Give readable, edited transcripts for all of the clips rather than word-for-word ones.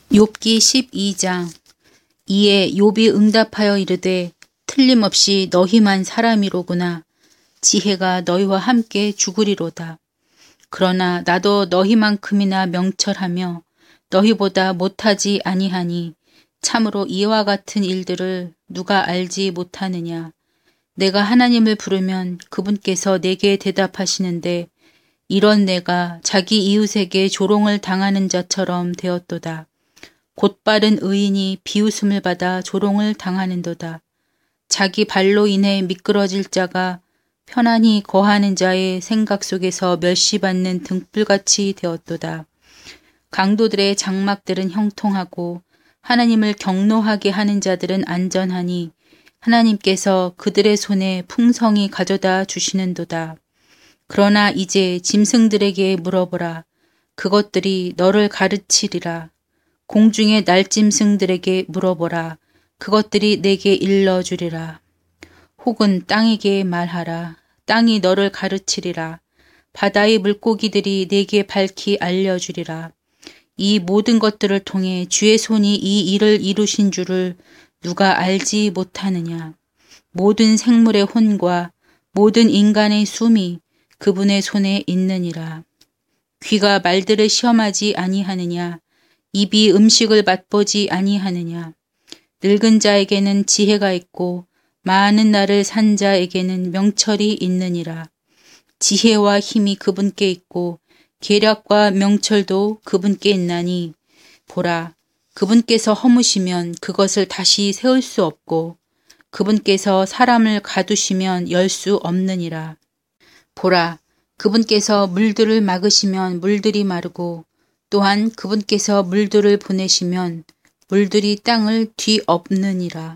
욥기 12장. 이에 욥이 응답하여 이르되 틀림없이 너희만 사람이로구나. 지혜가 너희와 함께 죽으리로다. 그러나 나도 너희만큼이나 명철하며 너희보다 못하지 아니하니 참으로 이와 같은 일들을 누가 알지 못하느냐. 내가 하나님을 부르면 그분께서 내게 대답하시는데 이런 내가 자기 이웃에게 조롱을 당하는 자처럼 되었도다. 곧바른 의인이 비웃음을 받아 조롱을 당하는도다. 자기 발로 인해 미끄러질 자가 편안히 거하는 자의 생각 속에서 멸시받는 등불같이 되었도다. 강도들의 장막들은 형통하고 하나님을 경노하게 하는 자들은 안전하니 하나님께서 그들의 손에 풍성히 가져다 주시는도다. 그러나 이제 짐승들에게 물어보라. 그것들이 너를 가르치리라. 공중의 날짐승들에게 물어보라. 그것들이 내게 일러주리라. 혹은 땅에게 말하라. 땅이 너를 가르치리라. 바다의 물고기들이 내게 밝히 알려주리라. 이 모든 것들을 통해 주의 손이 이 일을 이루신 줄을 누가 알지 못하느냐. 모든 생물의 혼과 모든 인간의 숨이 그분의 손에 있느니라. 귀가 말들을 시험하지 아니하느냐. 입이 음식을 맛보지 아니하느냐. 늙은 자에게는 지혜가 있고 많은 날을 산 자에게는 명철이 있느니라. 지혜와 힘이 그분께 있고 계략과 명철도 그분께 있나니 보라, 그분께서 허무시면 그것을 다시 세울 수 없고 그분께서 사람을 가두시면 열 수 없느니라. 보라, 그분께서 물들을 막으시면 물들이 마르고 또한 그분께서 물들을 보내시면 물들이 땅을 뒤엎느니라.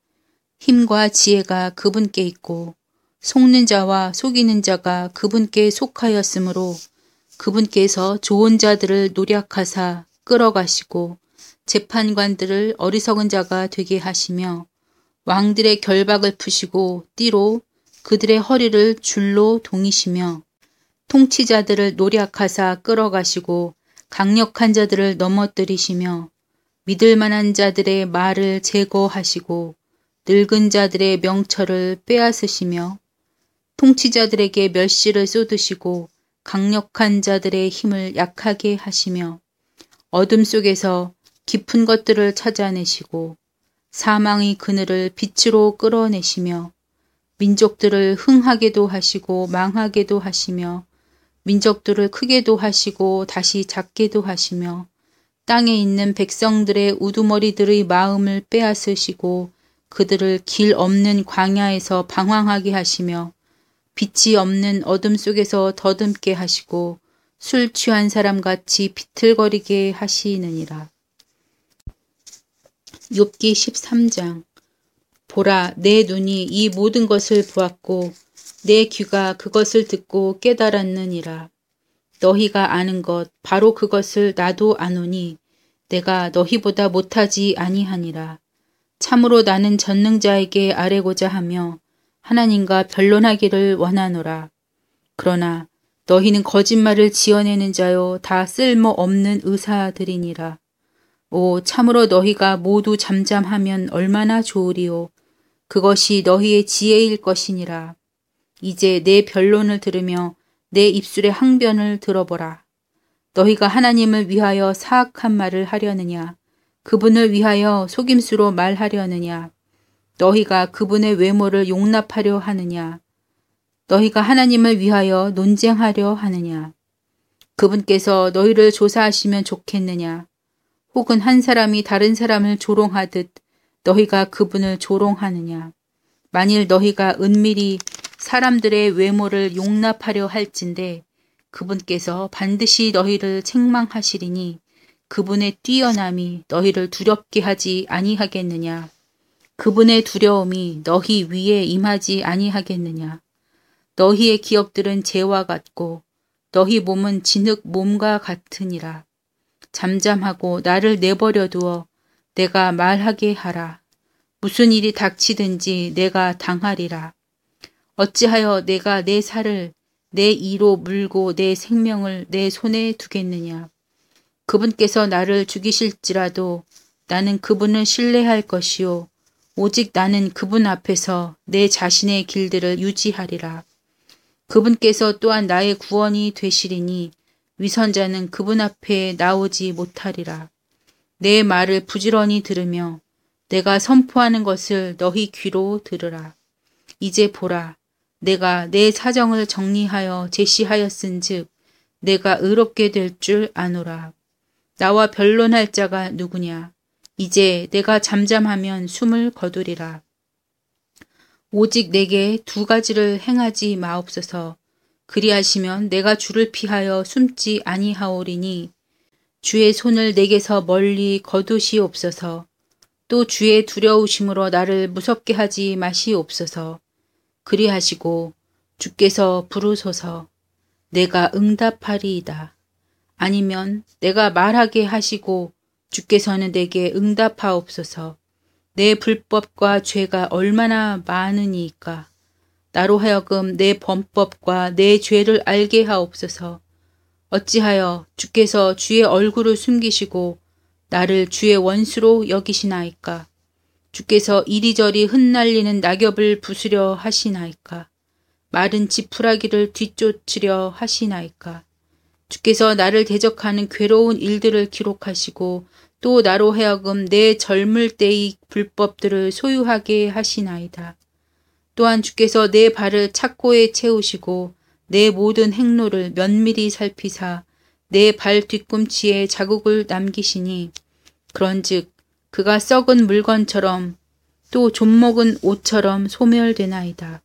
힘과 지혜가 그분께 있고 속는 자와 속이는 자가 그분께 속하였으므로 그분께서 좋은 자들을 노략하사 끌어가시고 재판관들을 어리석은 자가 되게 하시며 왕들의 결박을 푸시고 띠로 그들의 허리를 줄로 동이시며 통치자들을 노략하사 끌어가시고 강력한 자들을 넘어뜨리시며 믿을 만한 자들의 말을 제거하시고 늙은 자들의 명철을 빼앗으시며 통치자들에게 멸시를 쏟으시고 강력한 자들의 힘을 약하게 하시며 어둠 속에서 깊은 것들을 찾아내시고 사망의 그늘을 빛으로 끌어내시며 민족들을 흥하게도 하시고 망하게도 하시며 민족들을 크게도 하시고 다시 작게도 하시며 땅에 있는 백성들의 우두머리들의 마음을 빼앗으시고 그들을 길 없는 광야에서 방황하게 하시며 빛이 없는 어둠 속에서 더듬게 하시고 술 취한 사람같이 비틀거리게 하시느니라. 욥기 13장. 보라, 내 눈이 이 모든 것을 보았고 내 귀가 그것을 듣고 깨달았느니라. 너희가 아는 것 바로 그것을 나도 아노니 내가 너희보다 못하지 아니하니라. 참으로 나는 전능자에게 아뢰고자 하며 하나님과 변론하기를 원하노라. 그러나 너희는 거짓말을 지어내는 자요 다 쓸모없는 의사들이니라. 오, 참으로 너희가 모두 잠잠하면 얼마나 좋으리요. 그것이 너희의 지혜일 것이니라. 이제 내 변론을 들으며 내 입술의 항변을 들어보라. 너희가 하나님을 위하여 사악한 말을 하려느냐. 그분을 위하여 속임수로 말하려느냐. 너희가 그분의 외모를 용납하려 하느냐. 너희가 하나님을 위하여 논쟁하려 하느냐. 그분께서 너희를 조사하시면 좋겠느냐. 혹은 한 사람이 다른 사람을 조롱하듯 너희가 그분을 조롱하느냐. 만일 너희가 은밀히 사람들의 외모를 용납하려 할진대 그분께서 반드시 너희를 책망하시리니 그분의 뛰어남이 너희를 두렵게 하지 아니하겠느냐. 그분의 두려움이 너희 위에 임하지 아니하겠느냐. 너희의 기업들은 재와 같고 너희 몸은 진흙 몸과 같으니라. 잠잠하고 나를 내버려 두어 내가 말하게 하라. 무슨 일이 닥치든지 내가 당하리라. 어찌하여 내가 내 살을 내 이로 물고 내 생명을 내 손에 두겠느냐. 그분께서 나를 죽이실지라도 나는 그분을 신뢰할 것이요 오직 나는 그분 앞에서 내 자신의 길들을 유지하리라. 그분께서 또한 나의 구원이 되시리니 위선자는 그분 앞에 나오지 못하리라. 내 말을 부지런히 들으며 내가 선포하는 것을 너희 귀로 들으라. 이제 보라, 내가 내 사정을 정리하여 제시하였은즉 내가 의롭게 될 줄 아노라. 나와 변론할 자가 누구냐? 이제 내가 잠잠하면 숨을 거두리라. 오직 내게 두 가지를 행하지 마옵소서. 그리하시면 내가 주를 피하여 숨지 아니하오리니 주의 손을 내게서 멀리 거두시옵소서. 또 주의 두려우심으로 나를 무섭게 하지 마시옵소서. 그리하시고 주께서 부르소서. 내가 응답하리이다. 아니면 내가 말하게 하시고 주께서는 내게 응답하옵소서. 내 불법과 죄가 얼마나 많으니까. 나로 하여금 내 범법과 내 죄를 알게 하옵소서. 어찌하여 주께서 주의 얼굴을 숨기시고 나를 주의 원수로 여기시나이까. 주께서 이리저리 흩날리는 낙엽을 부수려 하시나이까. 마른 지푸라기를 뒤쫓으려 하시나이까. 주께서 나를 대적하는 괴로운 일들을 기록하시고 또 나로 하여금 내 젊을 때의 불법들을 소유하게 하시나이다. 또한 주께서 내 발을 착고에 채우시고 내 모든 행로를 면밀히 살피사 내 발 뒤꿈치에 자국을 남기시니 그런즉 그가 썩은 물건처럼 또 좀먹은 옷처럼 소멸되나이다.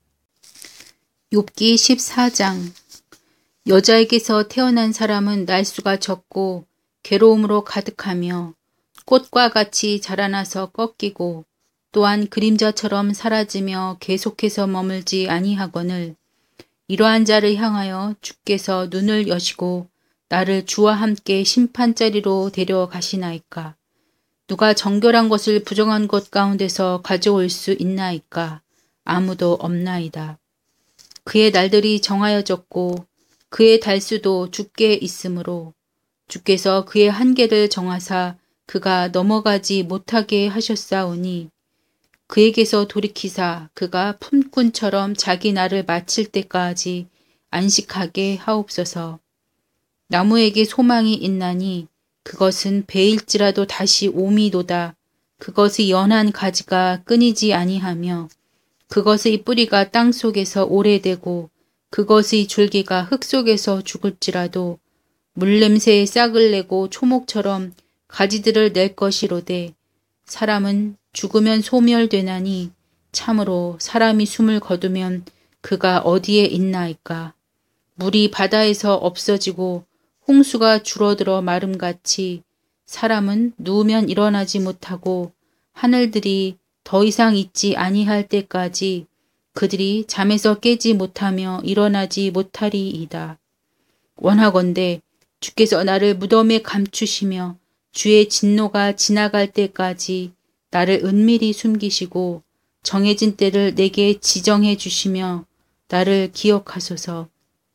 욥기 14장. 여자에게서 태어난 사람은 날수가 적고 괴로움으로 가득하며 꽃과 같이 자라나서 꺾이고 또한 그림자처럼 사라지며 계속해서 머물지 아니하거늘 이러한 자를 향하여 주께서 눈을 여시고 나를 주와 함께 심판자리로 데려가시나이까. 누가 정결한 것을 부정한 것 가운데서 가져올 수 있나이까. 아무도 없나이다. 그의 날들이 정하여졌고 그의 달수도 주께 있으므로 주께서 그의 한계를 정하사 그가 넘어가지 못하게 하셨사오니 그에게서 돌이키사 그가 품꾼처럼 자기 날을 마칠 때까지 안식하게 하옵소서. 나무에게 소망이 있나니 그것은 배일지라도 다시 오미도다. 그것의 연한 가지가 끊이지 아니하며 그것의 뿌리가 땅속에서 오래되고 그것의 줄기가 흙 속에서 죽을지라도 물냄새에 싹을 내고 초목처럼 가지들을 낼 것이로되 사람은 죽으면 소멸되나니 참으로 사람이 숨을 거두면 그가 어디에 있나이까. 물이 바다에서 없어지고 홍수가 줄어들어 마름같이 사람은 누우면 일어나지 못하고 하늘들이 더 이상 있지 아니할 때까지 그들이 잠에서 깨지 못하며 일어나지 못하리이다. 원하건대 주께서 나를 무덤에 감추시며 주의 진노가 지나갈 때까지 나를 은밀히 숨기시고 정해진 때를 내게 지정해 주시며 나를 기억하소서.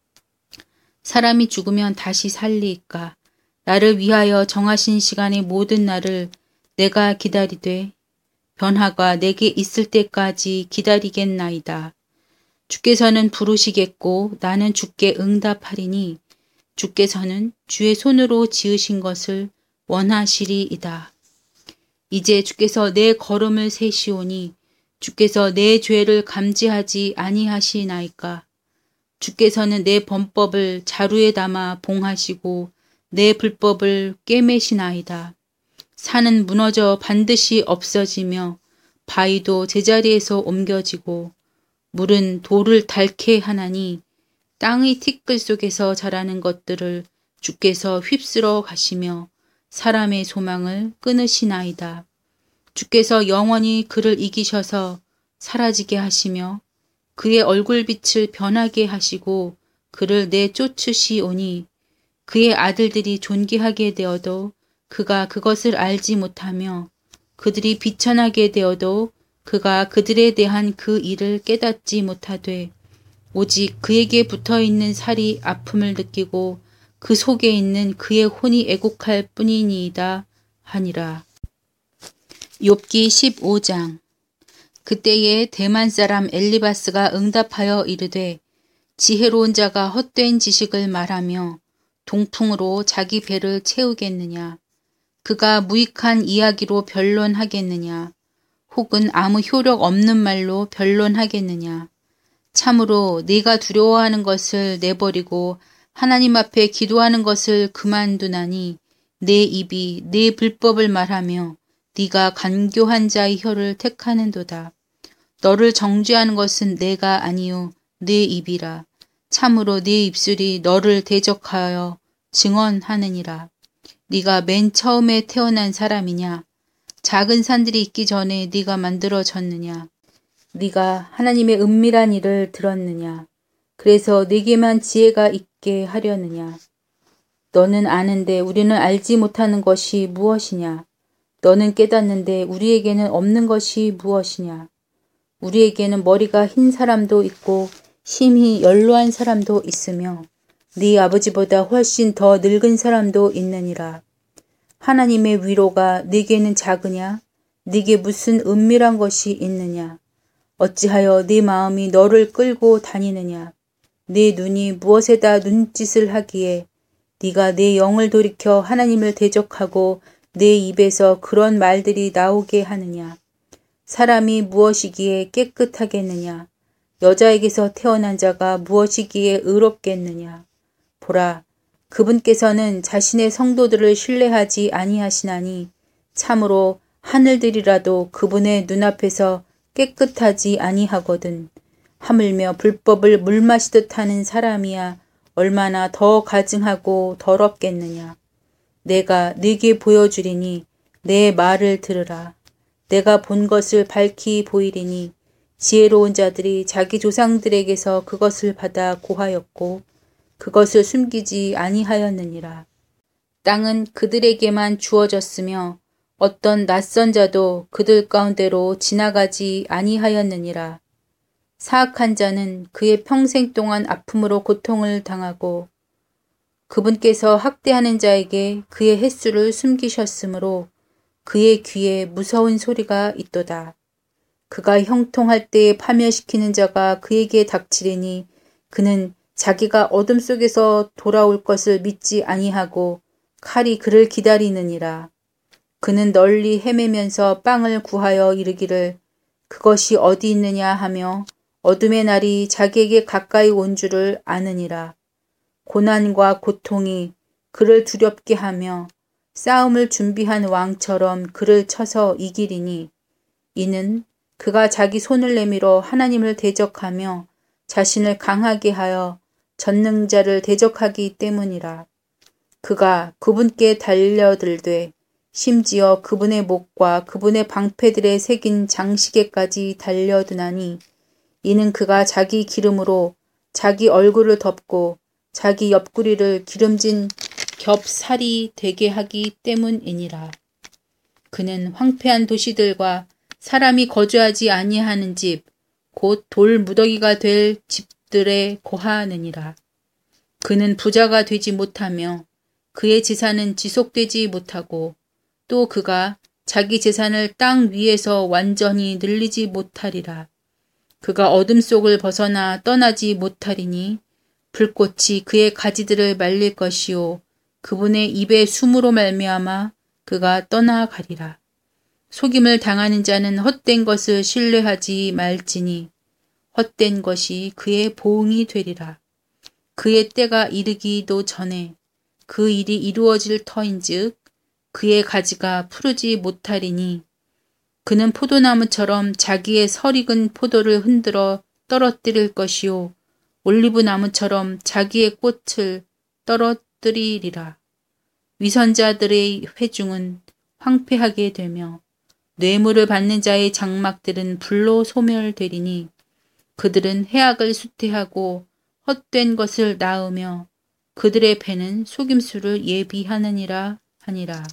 사람이 죽으면 다시 살리이까. 나를 위하여 정하신 시간의 모든 날을 내가 기다리되 변화가 내게 있을 때까지 기다리겠나이다. 주께서는 부르시겠고 나는 주께 응답하리니 주께서는 주의 손으로 지으신 것을 원하시리이다. 이제 주께서 내 걸음을 세시오니 주께서 내 죄를 감지하지 아니하시나이까. 주께서는 내 범법을 자루에 담아 봉하시고 내 불법을 꿰매시나이다. 산은 무너져 반드시 없어지며 바위도 제자리에서 옮겨지고 물은 돌을 닳게 하나니 땅의 티끌 속에서 자라는 것들을 주께서 휩쓸어 가시며 사람의 소망을 끊으시나이다. 주께서 영원히 그를 이기셔서 사라지게 하시며 그의 얼굴빛을 변하게 하시고 그를 내쫓으시오니 그의 아들들이 존귀하게 되어도 그가 그것을 알지 못하며 그들이 비천하게 되어도 그가 그들에 대한 그 일을 깨닫지 못하되 오직 그에게 붙어있는 살이 아픔을 느끼고 그 속에 있는 그의 혼이 애곡할 뿐이니이다 하니라. 욥기 15장. 그때에 대만 사람 엘리바스가 응답하여 이르되 지혜로운 자가 헛된 지식을 말하며 동풍으로 자기 배를 채우겠느냐. 그가 무익한 이야기로 변론하겠느냐. 혹은 아무 효력 없는 말로 변론하겠느냐. 참으로 네가 두려워하는 것을 내버리고 하나님 앞에 기도하는 것을 그만두나니 내 입이 네 불법을 말하며 네가 간교한 자의 혀를 택하는도다. 너를 정죄하는 것은 내가 아니요 네 입이라. 참으로 네 입술이 너를 대적하여 증언하느니라. 네가 맨 처음에 태어난 사람이냐? 작은 산들이 있기 전에 네가 만들어졌느냐? 네가 하나님의 은밀한 일을 들었느냐? 그래서 네게만 지혜가 있게 하려느냐? 너는 아는데 우리는 알지 못하는 것이 무엇이냐? 너는 깨닫는데 우리에게는 없는 것이 무엇이냐? 우리에게는 머리가 흰 사람도 있고 심히 연로한 사람도 있으며 네 아버지보다 훨씬 더 늙은 사람도 있느니라. 하나님의 위로가 네게는 작으냐? 네게 무슨 은밀한 것이 있느냐? 어찌하여 네 마음이 너를 끌고 다니느냐? 네 눈이 무엇에다 눈짓을 하기에 네가 내 영을 돌이켜 하나님을 대적하고 내 입에서 그런 말들이 나오게 하느냐? 사람이 무엇이기에 깨끗하겠느냐? 여자에게서 태어난 자가 무엇이기에 의롭겠느냐? 보라, 그분께서는 자신의 성도들을 신뢰하지 아니하시나니 참으로 하늘들이라도 그분의 눈앞에서 깨끗하지 아니하거든. 하물며 불법을 물 마시듯 하는 사람이야 얼마나 더 가증하고 더럽겠느냐. 내가 네게 보여주리니 내 말을 들으라. 내가 본 것을 밝히 보이리니 지혜로운 자들이 자기 조상들에게서 그것을 받아 고하였고 그것을 숨기지 아니하였느니라. 땅은 그들에게만 주어졌으며 어떤 낯선 자도 그들 가운데로 지나가지 아니하였느니라. 사악한 자는 그의 평생 동안 아픔으로 고통을 당하고 그분께서 학대하는 자에게 그의 횟수를 숨기셨으므로 그의 귀에 무서운 소리가 있도다. 그가 형통할 때에 파멸시키는 자가 그에게 닥치리니 그는 자기가 어둠 속에서 돌아올 것을 믿지 아니하고 칼이 그를 기다리느니라. 그는 널리 헤매면서 빵을 구하여 이르기를 그것이 어디 있느냐 하며 어둠의 날이 자기에게 가까이 온 줄을 아느니라. 고난과 고통이 그를 두렵게 하며 싸움을 준비한 왕처럼 그를 쳐서 이기리니 이는 그가 자기 손을 내밀어 하나님을 대적하며 자신을 강하게 하여 전능자를 대적하기 때문이라. 그가 그분께 달려들되 심지어 그분의 목과 그분의 방패들에 새긴 장시계까지 달려드나니 이는 그가 자기 기름으로 자기 얼굴을 덮고 자기 옆구리를 기름진 겹살이 되게 하기 때문이니라. 그는 황폐한 도시들과 사람이 거주하지 아니하는 집, 곧 돌 무더기가 될 집들에 거하느니라. 그는 부자가 되지 못하며 그의 재산은 지속되지 못하고 또 그가 자기 재산을 땅 위에서 완전히 늘리지 못하리라. 그가 어둠 속을 벗어나 떠나지 못하리니 불꽃이 그의 가지들을 말릴 것이요 그분의 입의 숨으로 말미암아 그가 떠나가리라. 속임을 당하는 자는 헛된 것을 신뢰하지 말지니 헛된 것이 그의 보응이 되리라. 그의 때가 이르기도 전에 그 일이 이루어질 터인즉 그의 가지가 푸르지 못하리니 그는 포도나무처럼 자기의 설익은 포도를 흔들어 떨어뜨릴 것이요 올리브나무처럼 자기의 꽃을 떨어뜨리리라. 위선자들의 회중은 황폐하게 되며 뇌물을 받는 자의 장막들은 불로 소멸되리니 그들은 해악을 수태하고 헛된 것을 낳으며 그들의 배는 속임수를 예비하느니라 하니라.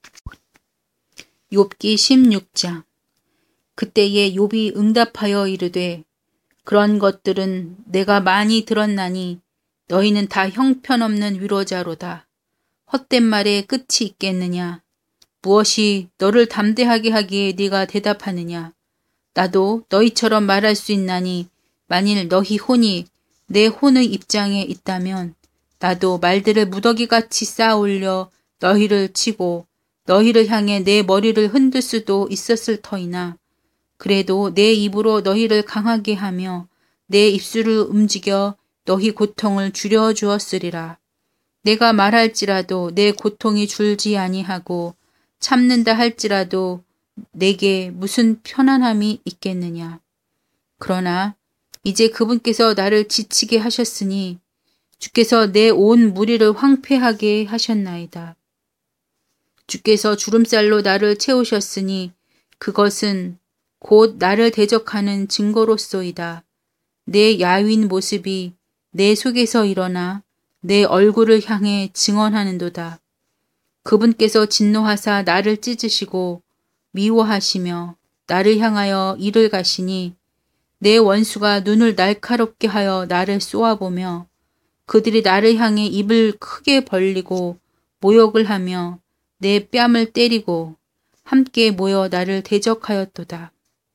욥기 16장. 그때에 욥이 응답하여 이르되 그런 것들은 내가 많이 들었나니 너희는 다 형편없는 위로자로다. 헛된 말에 끝이 있겠느냐? 무엇이 너를 담대하게 하기에 네가 대답하느냐? 나도 너희처럼 말할 수 있나니 만일 너희 혼이 내 혼의 입장에 있다면 나도 말들을 무더기같이 쌓아 올려 너희를 치고 너희를 향해 내 머리를 흔들 수도 있었을 터이나 그래도 내 입으로 너희를 강하게 하며 내 입술을 움직여 너희 고통을 줄여주었으리라. 내가 말할지라도 내 고통이 줄지 아니하고 참는다 할지라도 내게 무슨 편안함이 있겠느냐. 그러나 이제 그분께서 나를 지치게 하셨으니 주께서 내 온 무리를 황폐하게 하셨나이다. 주께서 주름살로 나를 채우셨으니 그것은 곧 나를 대적하는 증거로소이다. 내 야윈 모습이 내 속에서 일어나 내 얼굴을 향해 증언하는도다. 그분께서 진노하사 나를 찢으시고 미워하시며 나를 향하여 이를 가시니 내 원수가 눈을 날카롭게 하여 나를 쏘아보며 그들이 나를 향해 입을 크게 벌리고 모욕을 하며 내 뺨을 때리고 함께 모여 나를 대적하였도다.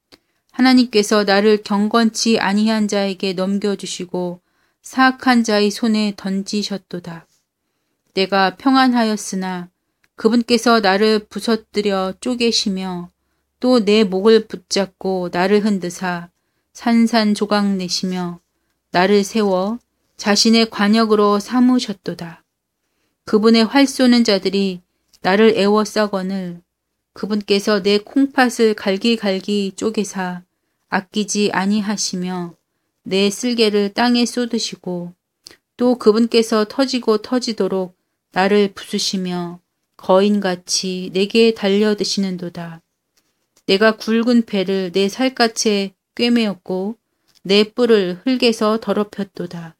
하나님께서 나를 경건치 아니한 자에게 넘겨주시고 사악한 자의 손에 던지셨도다. 내가 평안하였으나 그분께서 나를 부서뜨려 쪼개시며 또 내 목을 붙잡고 나를 흔드사 산산조각 내시며 나를 세워 자신의 관역으로 삼으셨도다. 그분의 활 쏘는 자들이 나를 애워싸거늘 그분께서 내 콩팥을 갈기갈기 쪼개사 아끼지 아니하시며 내 쓸개를 땅에 쏟으시고 또 그분께서 터지고 터지도록 나를 부수시며 거인같이 내게 달려드시는도다. 내가 굵은 배를 내 살갗에 꿰매었고 내 뿔을 흙에서 더럽혔도다.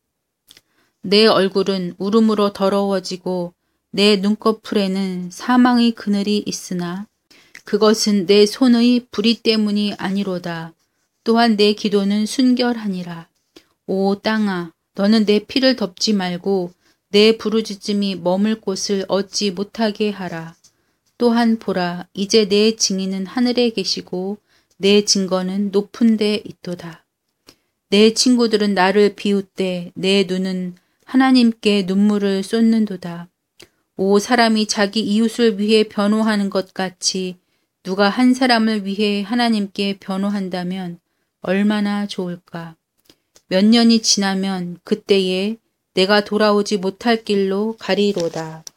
내 얼굴은 울음으로 더러워지고 내 눈꺼풀에는 사망의 그늘이 있으나 그것은 내 손의 불의 때문이 아니로다. 또한 내 기도는 순결하니라. 오 땅아, 너는 내 피를 덮지 말고 내 부르짖음이 머물 곳을 얻지 못하게 하라. 또한 보라, 이제 내 증인은 하늘에 계시고 내 증거는 높은 데 있도다. 내 친구들은 나를 비웃되 내 눈은 하나님께 눈물을 쏟는도다. 오 사람이 자기 이웃을 위해 변호하는 것 같이 누가 한 사람을 위해 하나님께 변호한다면 얼마나 좋을까. 몇 년이 지나면 그때에 내가 돌아오지 못할 길로 가리로다.